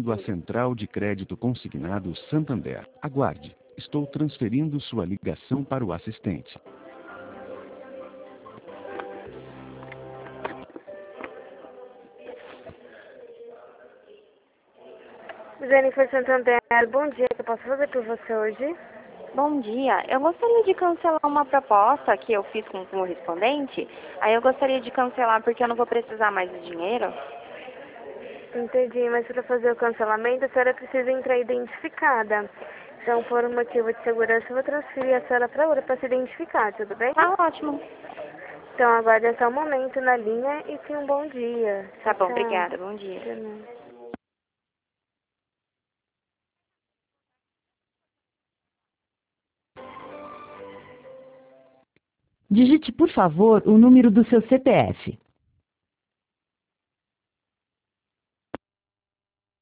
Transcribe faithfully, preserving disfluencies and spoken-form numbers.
Bem-vindo à Central de Crédito Consignado Santander. Aguarde. Estou transferindo sua ligação para o assistente. Jennifer Santander, bom dia, que eu posso fazer por você hoje? Bom dia, eu gostaria de cancelar uma proposta que eu fiz com o correspondente. Aí eu gostaria de cancelar porque eu não vou precisar mais do dinheiro. Entendi, mas para fazer o cancelamento a senhora precisa entrar identificada. Então, por um motivo de segurança, eu vou transferir a senhora para outra para se identificar, tudo bem? Tá ótimo. Então, aguarde só um momento na linha e tenha um bom dia. Tá bom, Tchau. obrigada, bom dia. De nada. Digite, por favor, o número do seu C P F.